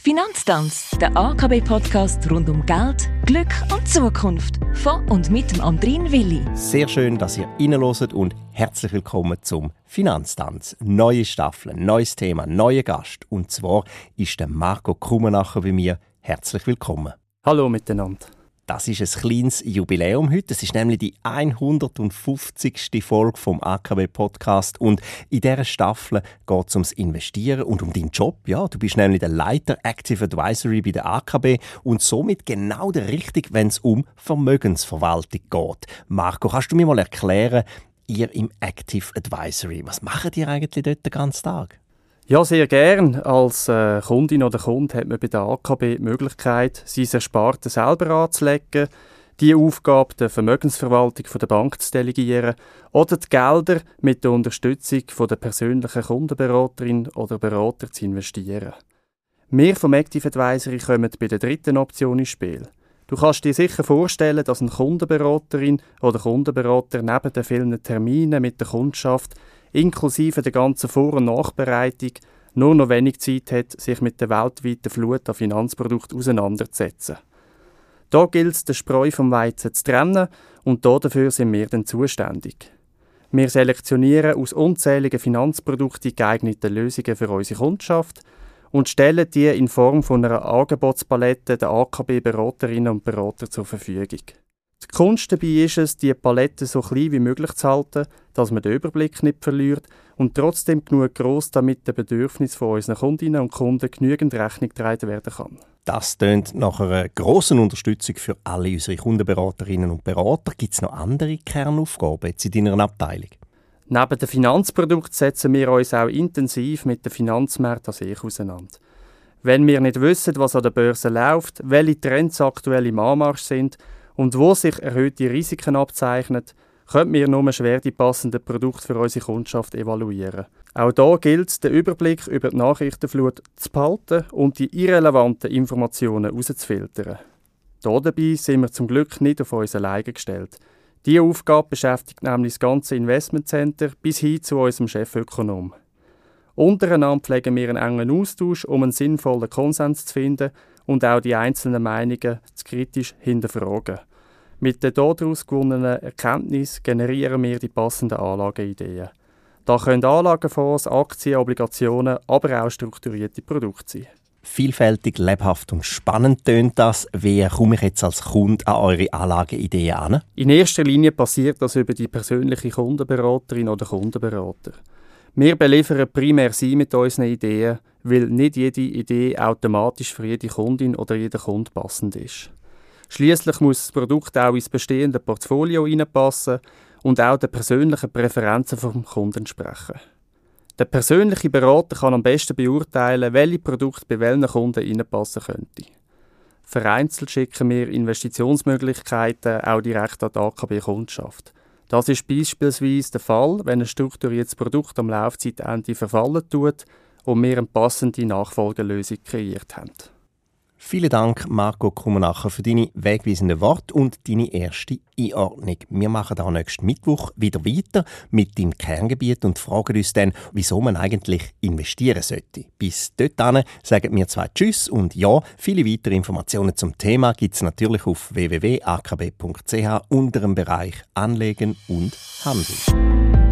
Finanztanz, der AKB-Podcast rund um Geld, Glück und Zukunft. Von und mit dem Andrin Willi. Sehr schön, dass ihr reinhört und herzlich willkommen zum Finanztanz. Neue Staffel, neues Thema, neuer Gast. Und zwar ist der Marco Krummenacher bei mir. Herzlich willkommen. Hallo miteinander. Das ist ein kleines Jubiläum heute. Es ist nämlich die 150. Folge vom AKB-Podcast. Und in dieser Staffel geht es ums Investieren und um deinen Job. Ja, du bist nämlich der Leiter Active Advisory bei der AKB und somit genau der Richtige, wenn es um Vermögensverwaltung geht. Marco, kannst du mir mal erklären, ihr im Active Advisory, was macht ihr eigentlich dort den ganzen Tag? Ja, sehr gern. Als Kundin oder Kunde hat man bei der AKB die Möglichkeit, sein Erspartes selber anzulegen, die Aufgabe der Vermögensverwaltung von der Bank zu delegieren oder die Gelder mit der Unterstützung von der persönlichen Kundenberaterin oder Berater zu investieren. Wir vom Active Advisory kommen bei der dritten Option ins Spiel. Du kannst dir sicher vorstellen, dass eine Kundenberaterin oder Kundenberater neben den vielen Terminen mit der Kundschaft inklusive der ganzen Vor- und Nachbereitung nur noch wenig Zeit hat, sich mit der weltweiten Flut an Finanzprodukten auseinanderzusetzen. Da gilt es, den Spreu vom Weizen zu trennen und dafür sind wir dann zuständig. Wir selektionieren aus unzähligen Finanzprodukten die geeigneten Lösungen für unsere Kundschaft und stellen die in Form von einer Angebotspalette der AKB-Beraterinnen und Berater zur Verfügung. Die Kunst dabei ist es, die Palette so klein wie möglich zu halten, dass man den Überblick nicht verliert und trotzdem genug gross, damit den Bedürfnissen von unseren Kundinnen und Kunden genügend Rechnung getragen werden kann. Das tönt nach einer grossen Unterstützung für alle unsere Kundenberaterinnen und Berater. Gibt es noch andere Kernaufgaben jetzt in deiner Abteilung? Neben den Finanzprodukten setzen wir uns auch intensiv mit den Finanzmärkten an sich auseinander. Wenn wir nicht wissen, was an der Börse läuft, welche Trends aktuell im Anmarsch sind und wo sich erhöhte Risiken abzeichnen, können wir nur schwer die passenden Produkte für unsere Kundschaft evaluieren. Auch da gilt es, den Überblick über die Nachrichtenflut zu behalten und die irrelevanten Informationen herauszufiltern. Dabei sind wir zum Glück nicht auf uns alleine gestellt. Diese Aufgabe beschäftigt nämlich das ganze Investmentcenter bis hin zu unserem Chefökonom. Untereinander pflegen wir einen engen Austausch, um einen sinnvollen Konsens zu finden und auch die einzelnen Meinungen zu kritisch hinterfragen. Mit den daraus gewonnenen Erkenntnissen generieren wir die passenden Anlageideen. Da können Anlagefonds, Aktien, Obligationen, aber auch strukturierte Produkte sein. Vielfältig, lebhaft und spannend tönt das. Wie komme ich jetzt als Kunde an eure Anlageideen an? In erster Linie passiert das über die persönliche Kundenberaterin oder Kundenberater. Wir beliefern primär Sie mit unseren Ideen, weil nicht jede Idee automatisch für jede Kundin oder jeden Kunde passend ist. Schliesslich muss das Produkt auch ins bestehende Portfolio hineinpassen und auch den persönlichen Präferenzen des Kunden entsprechen. Der persönliche Berater kann am besten beurteilen, welche Produkte bei welchen Kunden hineinpassen könnten. Vereinzelt schicken wir Investitionsmöglichkeiten auch direkt an die AKB-Kundschaft. Das ist beispielsweise der Fall, wenn ein strukturiertes Produkt am Laufzeitende verfallen tut und wir eine passende Nachfolgelösung kreiert haben. Vielen Dank, Marco Krummenacher, für deine wegweisenden Worte und deine erste Einordnung. Wir machen auch nächsten Mittwoch wieder weiter mit deinem Kerngebiet und fragen uns dann, wieso man eigentlich investieren sollte. Bis dorthin sagen wir zwar Tschüss und ja, viele weitere Informationen zum Thema gibt es natürlich auf www.akb.ch unter dem Bereich Anlegen und Handeln.